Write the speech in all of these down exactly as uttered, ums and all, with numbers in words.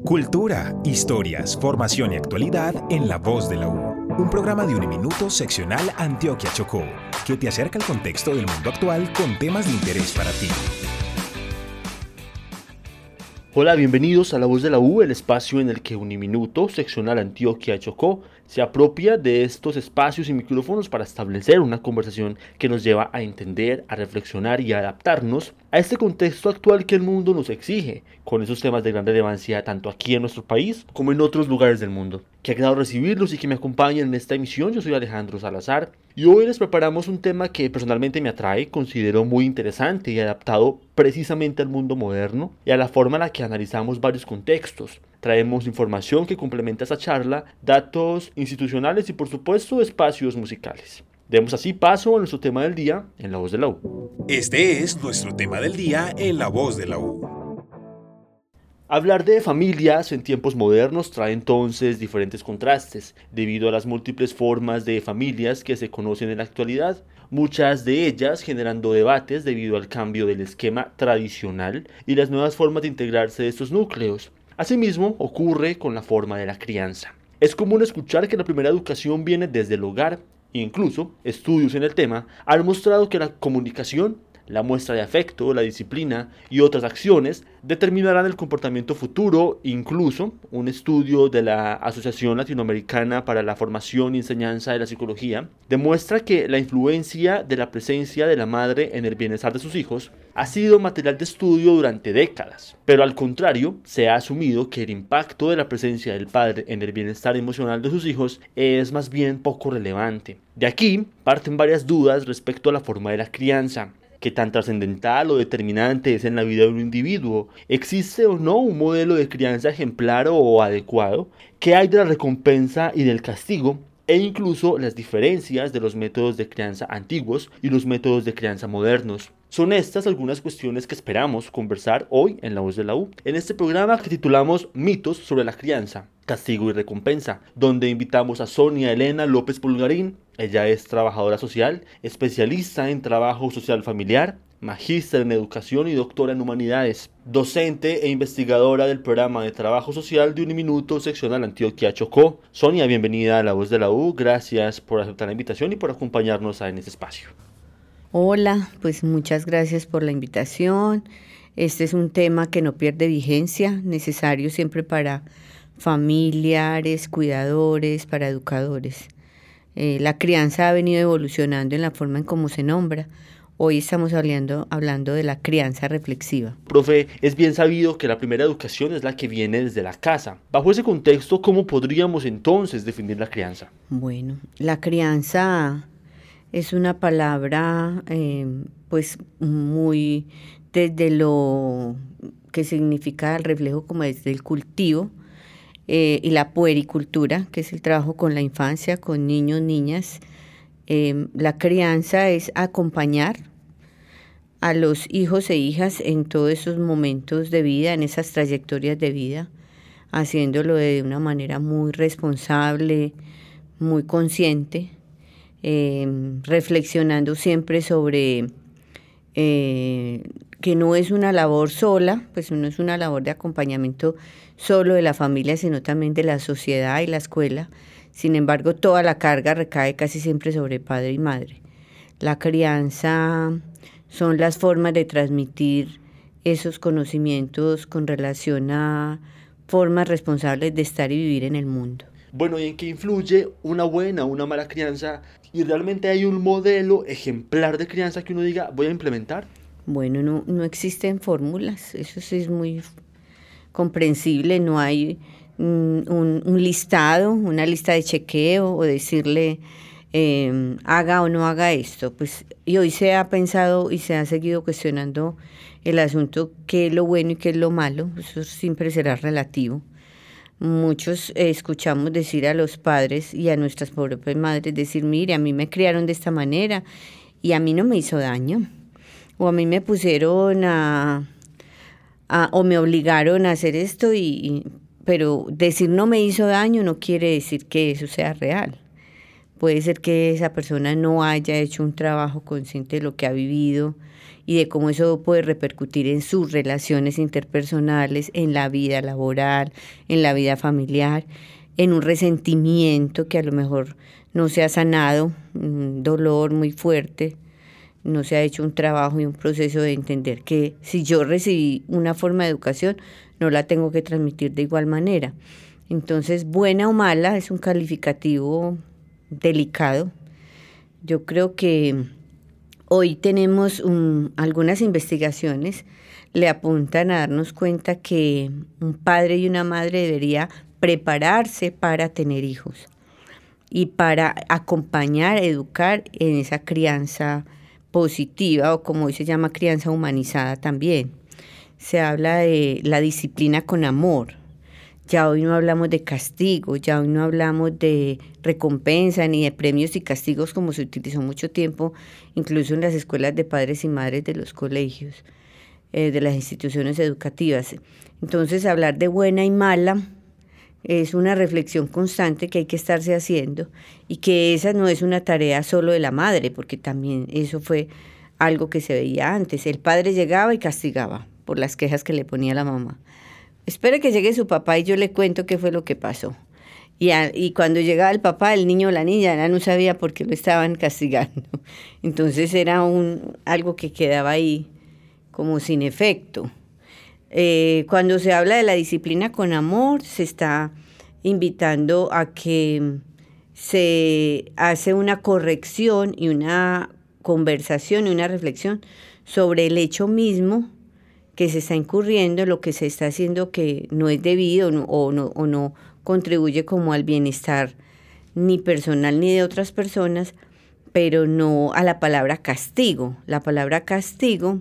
Cultura, historias, formación y actualidad en La Voz de la U. Un programa de Uniminuto seccional Antioquia Chocó, que te acerca al contexto del mundo actual con temas de interés para ti. Hola, bienvenidos a La Voz de la U, el espacio en el que Uniminuto seccional Antioquia Chocó se apropia de estos espacios y micrófonos para establecer una conversación que nos lleva a entender, a reflexionar y a adaptarnos a este contexto actual que el mundo nos exige, con esos temas de gran relevancia tanto aquí en nuestro país como en otros lugares del mundo. Qué agradable recibirlos y que me acompañen en esta emisión. Yo soy Alejandro Salazar y hoy les preparamos un tema que personalmente me atrae, considero muy interesante y adaptado precisamente al mundo moderno y a la forma en la que analizamos varios contextos. Traemos información que complementa esta charla, datos institucionales y por supuesto espacios musicales. Demos así paso a nuestro tema del día en La Voz de la U. Este es nuestro tema del día en La Voz de la U. Hablar de familias en tiempos modernos trae entonces diferentes contrastes, debido a las múltiples formas de familias que se conocen en la actualidad, muchas de ellas generando debates debido al cambio del esquema tradicional y las nuevas formas de integrarse de estos núcleos. Asimismo, ocurre con la forma de la crianza. Es común escuchar que la primera educación viene desde el hogar. Incluso, estudios en el tema han mostrado que la comunicación, la muestra de afecto, la disciplina y otras acciones determinarán el comportamiento futuro. Incluso, un estudio de la Asociación Latinoamericana para la Formación y Enseñanza de la Psicología demuestra que la influencia de la presencia de la madre en el bienestar de sus hijos ha sido material de estudio durante décadas. Pero al contrario, se ha asumido que el impacto de la presencia del padre en el bienestar emocional de sus hijos es más bien poco relevante. De aquí parten varias dudas respecto a la forma de la crianza. ¿Qué tan trascendental o determinante es en la vida de un individuo? ¿Existe o no un modelo de crianza ejemplar o adecuado? ¿Qué hay de la recompensa y del castigo? E incluso las diferencias de los métodos de crianza antiguos y los métodos de crianza modernos. Son estas algunas cuestiones que esperamos conversar hoy en La Voz de la U, en este programa que titulamos Mitos sobre la crianza, castigo y recompensa, donde invitamos a Sonia Elena López Pulgarín. Ella es trabajadora social, especialista en trabajo social familiar, magíster en educación y doctora en humanidades, docente e investigadora del programa de trabajo social de Uniminuto seccional Antioquia Chocó. Sonia, bienvenida a La Voz de la U, gracias por aceptar la invitación y por acompañarnos en este espacio. Hola, pues muchas gracias por la invitación. Este es un tema que no pierde vigencia, necesario siempre para familiares, cuidadores, para educadores. Eh, la crianza ha venido evolucionando en la forma en cómo se nombra. Hoy estamos hablando, hablando de la crianza reflexiva. Profe, es bien sabido que la primera educación es la que viene desde la casa. Bajo ese contexto, ¿cómo podríamos entonces definir la crianza? Bueno, la crianza es una palabra eh, pues muy desde lo que significa el reflejo como desde el cultivo eh, y la puericultura, que es el trabajo con la infancia, con niños, niñas. Eh, la crianza es acompañar a los hijos e hijas en todos esos momentos de vida, en esas trayectorias de vida, haciéndolo de una manera muy responsable, muy consciente, eh, reflexionando siempre sobre eh, que no es una labor sola, pues no es una labor de acompañamiento solo de la familia, sino también de la sociedad y la escuela. Sin embargo, toda la carga recae casi siempre sobre padre y madre. La crianza son las formas de transmitir esos conocimientos con relación a formas responsables de estar y vivir en el mundo. Bueno, ¿y en qué influye una buena o una mala crianza? ¿Y realmente hay un modelo ejemplar de crianza que uno diga, voy a implementar? Bueno, no, no existen fórmulas, eso sí es muy comprensible, no hay Un, un listado, una lista de chequeo o decirle eh, haga o no haga esto. Pues, y hoy se ha pensado y se ha seguido cuestionando el asunto, qué es lo bueno y qué es lo malo. Eso siempre será relativo. Muchos eh, escuchamos decir a los padres y a nuestras propias madres decir, mire, a mí me criaron de esta manera y a mí no me hizo daño, o a mí me pusieron a, a o me obligaron a hacer esto y, y pero decir no me hizo daño no quiere decir que eso sea real. Puede ser que esa persona no haya hecho un trabajo consciente de lo que ha vivido y de cómo eso puede repercutir en sus relaciones interpersonales, en la vida laboral, en la vida familiar, en un resentimiento que a lo mejor no se ha sanado, un dolor muy fuerte, no se ha hecho un trabajo y un proceso de entender que si yo recibí una forma de educación, no la tengo que transmitir de igual manera. Entonces, buena o mala es un calificativo delicado. Yo creo que hoy tenemos um, algunas investigaciones le apuntan a darnos cuenta que un padre y una madre debería prepararse para tener hijos y para acompañar, educar en esa crianza positiva, o como hoy se llama crianza humanizada también. Se habla de la disciplina con amor. Ya hoy no hablamos de castigo, ya hoy no hablamos de recompensa ni de premios y castigos como se utilizó mucho tiempo, incluso en las escuelas de padres y madres de los colegios, eh, de las instituciones educativas. Entonces, hablar de buena y mala es una reflexión constante que hay que estarse haciendo y que esa no es una tarea solo de la madre, porque también eso fue algo que se veía antes. El padre llegaba y castigaba por las quejas que le ponía la mamá. Espere que llegue su papá y yo le cuento qué fue lo que pasó. Y, a, y cuando llegaba el papá, el niño o la niña ya no sabía por qué lo estaban castigando. Entonces era un, algo que quedaba ahí como sin efecto. Eh, cuando se habla de la disciplina con amor, se está invitando a que se hace una corrección y una conversación y una reflexión sobre el hecho mismo que se está incurriendo, lo que se está haciendo que no es debido no, o, no, o no contribuye como al bienestar ni personal ni de otras personas, pero no a la palabra castigo. La palabra castigo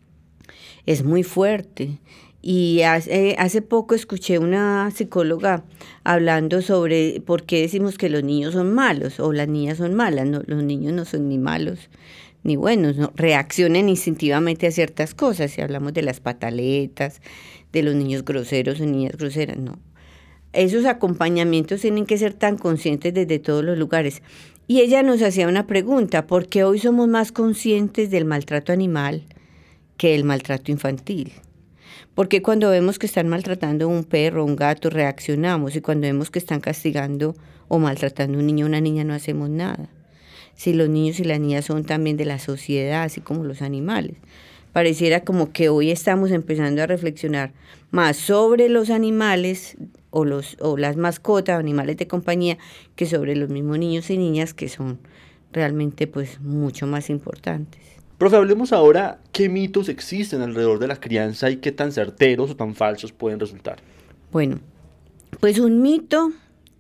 es muy fuerte. Y hace, hace poco escuché una psicóloga hablando sobre por qué decimos que los niños son malos o las niñas son malas. No, los niños no son ni malos ni buenos, no, reaccionan instintivamente a ciertas cosas. Si hablamos de las pataletas, de los niños groseros o niñas groseras, no. Esos acompañamientos tienen que ser tan conscientes desde todos los lugares. Y ella nos hacía una pregunta: ¿por qué hoy somos más conscientes del maltrato animal que del maltrato infantil? Porque cuando vemos que están maltratando a un perro o un gato, reaccionamos, y cuando vemos que están castigando o maltratando a un niño o una niña, no hacemos nada. Si los niños y las niñas son también de la sociedad, así como los animales. Pareciera como que hoy estamos empezando a reflexionar más sobre los animales o, los, o las mascotas, animales de compañía, que sobre los mismos niños y niñas, que son realmente pues mucho más importantes. Profe, hablemos ahora qué mitos existen alrededor de la crianza y qué tan certeros o tan falsos pueden resultar. Bueno, pues un mito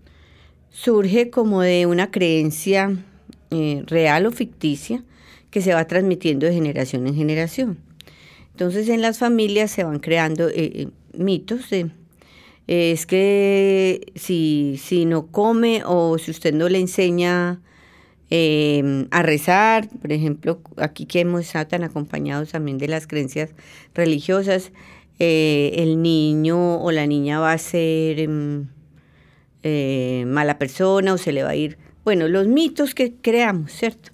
surge como de una creencia eh, real o ficticia que se va transmitiendo de generación en generación. Entonces, en las familias se van creando eh, mitos de eh, es que si, si no come o si usted no le enseña Eh, a rezar, por ejemplo, aquí que hemos estado tan acompañados también de las creencias religiosas, eh, el niño o la niña va a ser eh, eh, mala persona o se le va a ir, bueno, los mitos que creamos, ¿cierto?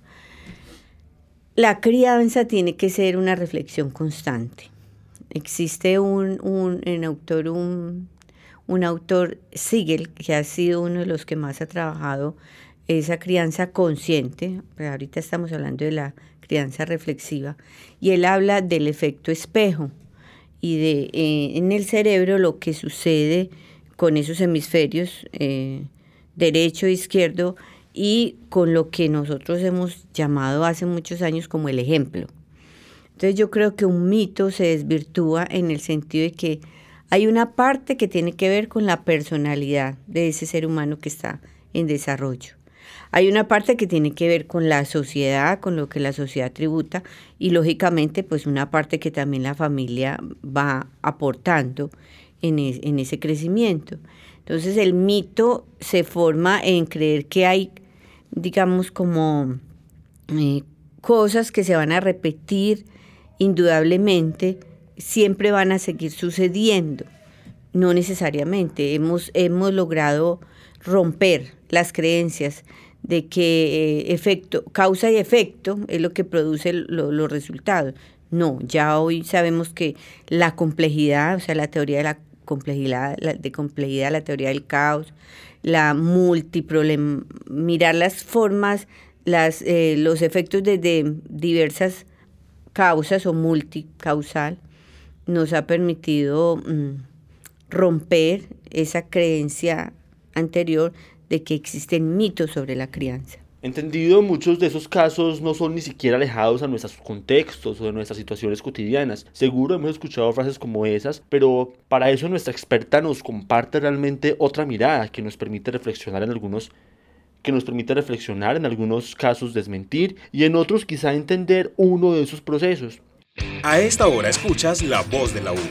La crianza tiene que ser una reflexión constante. Existe un, un, un autor, un, un autor, Siegel, que ha sido uno de los que más ha trabajado esa crianza consciente, pero ahorita estamos hablando de la crianza reflexiva, y él habla del efecto espejo y de eh, en el cerebro lo que sucede con esos hemisferios eh, derecho e izquierdo y con lo que nosotros hemos llamado hace muchos años como el ejemplo. Entonces yo creo que un mito se desvirtúa en el sentido de que hay una parte que tiene que ver con la personalidad de ese ser humano que está en desarrollo. Hay una parte que tiene que ver con la sociedad, con lo que la sociedad tributa, y lógicamente pues una parte que también la familia va aportando en, es, en ese crecimiento. Entonces el mito se forma en creer que hay, digamos, como eh, cosas que se van a repetir indudablemente, siempre van a seguir sucediendo. No necesariamente. Hemos, hemos logrado romper las creencias de que eh, efecto, causa y efecto es lo que produce lo, los resultados. No, ya hoy sabemos que la complejidad, o sea, la teoría de la complejidad, la, de complejidad, la teoría del caos, la multiproblem, mirar las formas, las, eh, los efectos de, de diversas causas o multicausal, nos ha permitido mmm, romper esa creencia anterior de que existen mitos sobre la crianza. Entendido, muchos de esos casos no son ni siquiera alejados a nuestros contextos o de nuestras situaciones cotidianas. Seguro hemos escuchado frases como esas, pero para eso nuestra experta nos comparte realmente otra mirada que nos permite reflexionar en algunos que nos permite reflexionar en algunos casos desmentir y en otros quizá entender uno de esos procesos. A esta hora escuchas La Voz de la U.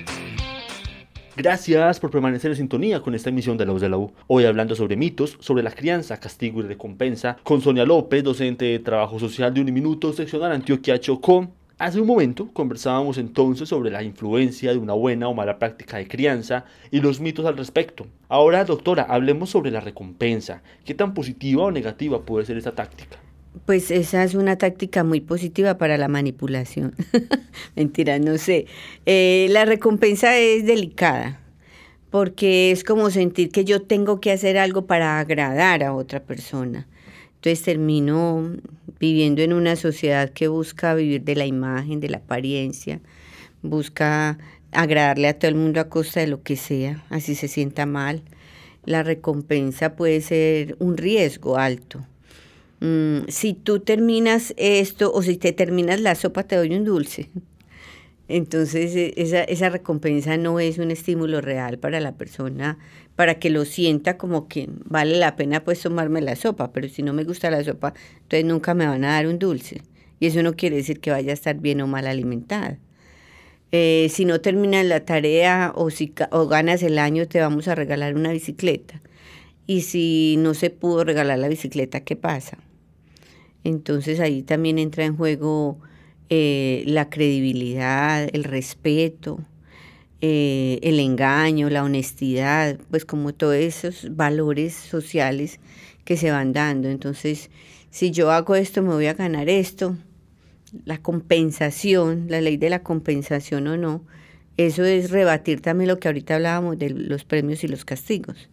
Gracias por permanecer en sintonía con esta emisión de La Voz de la U. Hoy hablando sobre mitos, sobre la crianza, castigo y recompensa, con Sonia López, docente de Trabajo Social de Uniminuto, seccional Antioquia Chocó. Hace un momento conversábamos entonces sobre la influencia de una buena o mala práctica de crianza y los mitos al respecto. Ahora, doctora, hablemos sobre la recompensa. ¿Qué tan positiva o negativa puede ser esta táctica? Pues esa es una táctica muy positiva para la manipulación. Mentira, no sé. Eh, la recompensa es delicada, porque es como sentir que yo tengo que hacer algo para agradar a otra persona. Entonces termino viviendo en una sociedad que busca vivir de la imagen, de la apariencia, busca agradarle a todo el mundo a costa de lo que sea, así se sienta mal. La recompensa puede ser un riesgo alto. Mm, si tú terminas esto o si te terminas la sopa te doy un dulce. Entonces esa, esa recompensa no es un estímulo real para la persona, para que lo sienta como que vale la pena pues tomarme la sopa, pero si no me gusta la sopa, entonces nunca me van a dar un dulce. Y eso no quiere decir que vaya a estar bien o mal alimentada. Eh, si no terminas la tarea o, si, o ganas el año, te vamos a regalar una bicicleta. Y si no se pudo regalar la bicicleta, ¿qué pasa? Entonces ahí también entra en juego eh, la credibilidad, el respeto, eh, el engaño, la honestidad, pues como todos esos valores sociales que se van dando. Entonces, si yo hago esto, me voy a ganar esto. La compensación, la ley de la compensación o no, eso es rebatir también lo que ahorita hablábamos de los premios y los castigos.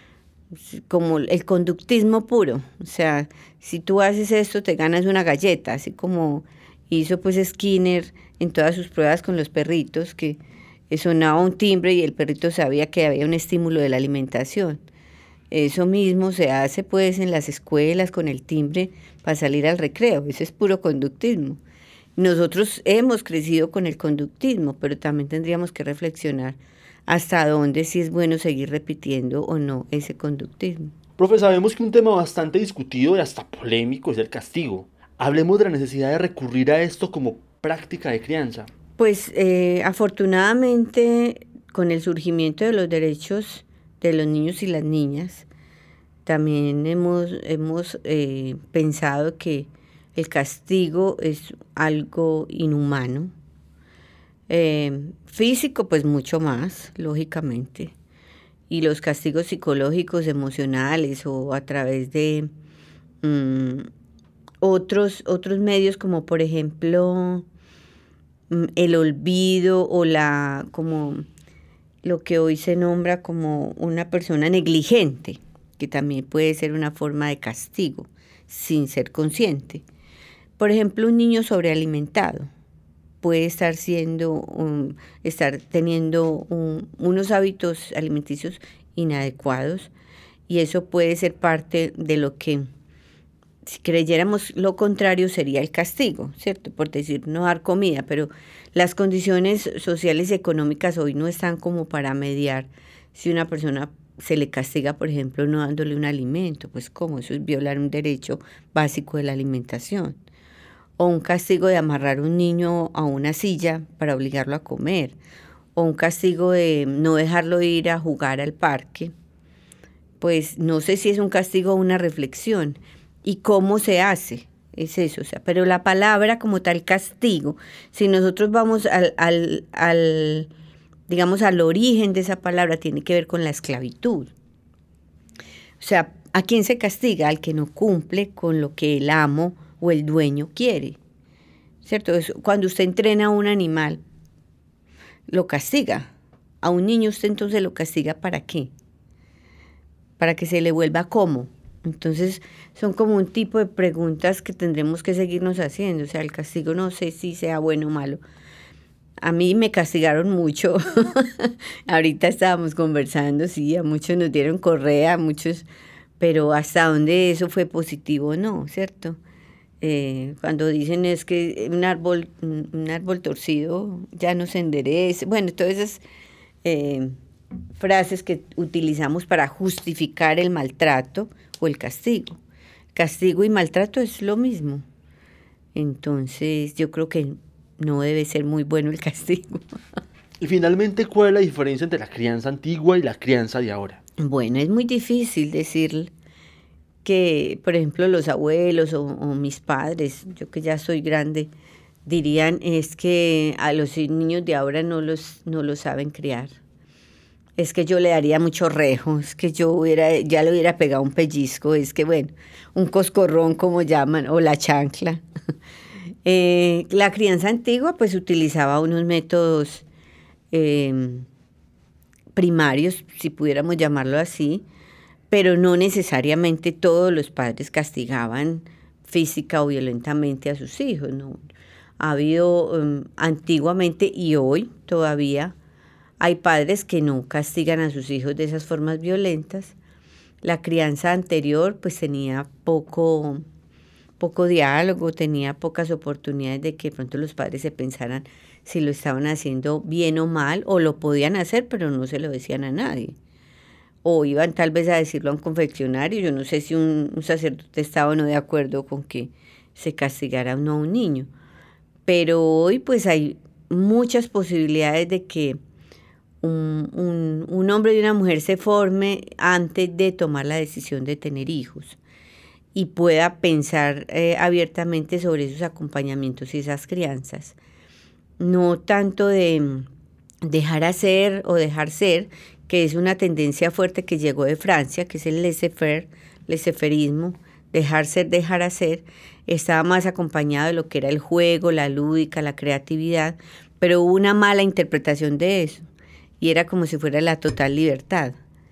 Como el conductismo puro, o sea, si tú haces esto te ganas una galleta, así como hizo pues Skinner en todas sus pruebas con los perritos, que sonaba un timbre y el perrito sabía que había un estímulo de la alimentación. Eso mismo se hace pues en las escuelas con el timbre para salir al recreo, eso es puro conductismo. Nosotros hemos crecido con el conductismo, pero también tendríamos que reflexionar hasta dónde sí es bueno seguir repitiendo o no ese conductismo. Profe, sabemos que un tema bastante discutido y hasta polémico es el castigo. Hablemos de la necesidad de recurrir a esto como práctica de crianza. Pues eh, afortunadamente con el surgimiento de los derechos de los niños y las niñas, también hemos, hemos eh, pensado que el castigo es algo inhumano. Eh, físico, pues mucho más, lógicamente. Y los castigos psicológicos, emocionales o a través de um, otros, otros medios, como por ejemplo um, el olvido o la como lo que hoy se nombra como una persona negligente, que también puede ser una forma de castigo sin ser consciente. Por ejemplo, un niño sobrealimentado puede estar siendo, um, estar teniendo un, unos hábitos alimenticios inadecuados y eso puede ser parte de lo que, si creyéramos lo contrario, sería el castigo, ¿cierto? Por decir, no dar comida, pero las condiciones sociales y económicas hoy no están como para mediar si una persona se le castiga, por ejemplo, no dándole un alimento, pues ¿cómo? Eso es violar un derecho básico de la alimentación. O un castigo de amarrar a un niño a una silla para obligarlo a comer, o un castigo de no dejarlo ir a jugar al parque, pues no sé si es un castigo o una reflexión. ¿Y cómo se hace? Es eso, o sea, pero la palabra como tal castigo, si nosotros vamos al, al, al, digamos, al origen de esa palabra, tiene que ver con la esclavitud. O sea, ¿A quién se castiga? Al que no cumple con lo que el amo o el dueño quiere, ¿cierto? Cuando usted entrena a un animal, lo castiga. A un niño usted entonces lo castiga ¿para qué? Para que se le vuelva ¿cómo? Entonces son como un tipo de preguntas que tendremos que seguirnos haciendo. O sea, el castigo no sé si sea bueno o malo. A mí me castigaron mucho. Ahorita estábamos conversando, sí, a muchos nos dieron correa, a muchos, pero hasta dónde eso fue positivo, no, ¿cierto? Eh, cuando dicen es que un árbol, un árbol torcido ya no se enderece. Bueno, todas esas eh, frases que utilizamos para justificar el maltrato o el castigo. Castigo y maltrato es lo mismo. Entonces yo creo que no debe ser muy bueno el castigo. Y finalmente, ¿cuál es la diferencia entre la crianza antigua y la crianza de ahora? Bueno, es muy difícil decir que, por ejemplo, los abuelos o, o mis padres, yo que ya soy grande, dirían es que a los niños de ahora no los, no los saben criar. Es que yo le daría mucho rejo, es que yo hubiera, ya le hubiera pegado un pellizco, es que bueno, un coscorrón como llaman, o la chancla. Eh, la crianza antigua pues utilizaba unos métodos eh, primarios, si pudiéramos llamarlo así, pero no necesariamente todos los padres castigaban física o violentamente a sus hijos, ¿no? Ha habido um, antiguamente y hoy todavía hay padres que no castigan a sus hijos de esas formas violentas. La crianza anterior pues tenía poco, poco diálogo, tenía pocas oportunidades de que de pronto los padres se pensaran si lo estaban haciendo bien o mal, o lo podían hacer pero no se lo decían a nadie. O iban tal vez a decirlo a un confeccionario. Yo no sé si un, un sacerdote estaba o no de acuerdo con que se castigara o no a un niño. Pero hoy pues hay muchas posibilidades de que un, un, un hombre y una mujer se forme antes de tomar la decisión de tener hijos y pueda pensar eh, abiertamente sobre esos acompañamientos y esas crianzas. No tanto de dejar hacer o dejar ser, que es una tendencia fuerte que llegó de Francia, que es el laissez-faire, laissez-fairismo, dejar ser, dejar hacer, estaba más acompañado de lo que era el juego, la lúdica, la creatividad, pero hubo una mala interpretación de eso, y era como si fuera la total libertad,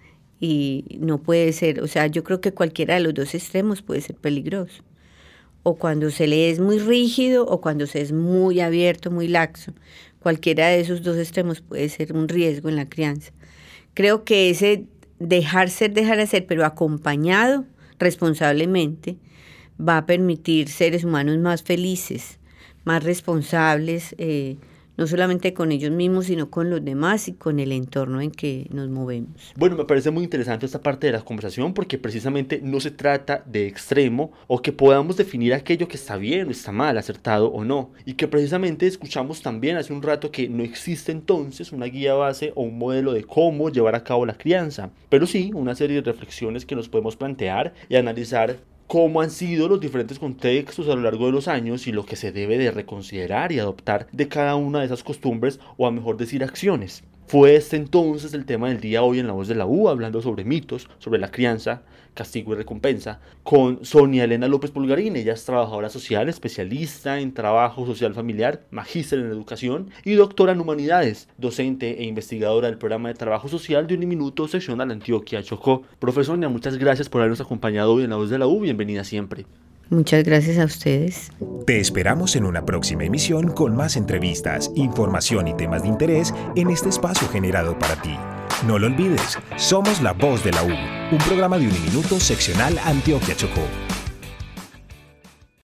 y no puede ser, o sea, yo creo que cualquiera de los dos extremos puede ser peligroso, o cuando se le es muy rígido, o cuando se es muy abierto, muy laxo, cualquiera de esos dos extremos puede ser un riesgo en la crianza. Creo que ese dejar ser, dejar hacer, pero acompañado responsablemente, va a permitir seres humanos más felices, más responsables, eh, no solamente con ellos mismos, sino con los demás y con el entorno en que nos movemos. Bueno, me parece muy interesante esta parte de la conversación porque precisamente no se trata de extremo o que podamos definir aquello que está bien o está mal, acertado o no. Y que precisamente escuchamos también hace un rato que no existe entonces una guía base o un modelo de cómo llevar a cabo la crianza, pero sí una serie de reflexiones que nos podemos plantear y analizar cómo han sido los diferentes contextos a lo largo de los años y lo que se debe de reconsiderar y adoptar de cada una de esas costumbres o a mejor decir acciones. Fue este entonces el tema del día hoy en La Voz de la U, hablando sobre mitos, sobre la crianza, castigo y recompensa, con Sonia Elena López Pulgarín. Ella es trabajadora social, especialista en trabajo social familiar, magíster en educación y doctora en humanidades, docente e investigadora del programa de trabajo social de Uniminuto seccional Antioquia Chocó. Profesor Sonia, muchas gracias por habernos acompañado hoy en La Voz de la U. Bienvenida siempre. Muchas gracias a ustedes. Te esperamos en una próxima emisión con más entrevistas, información y temas de interés en este espacio generado para ti. No lo olvides, somos La Voz de la U, un programa de Uniminuto seccional Antioquia Chocó.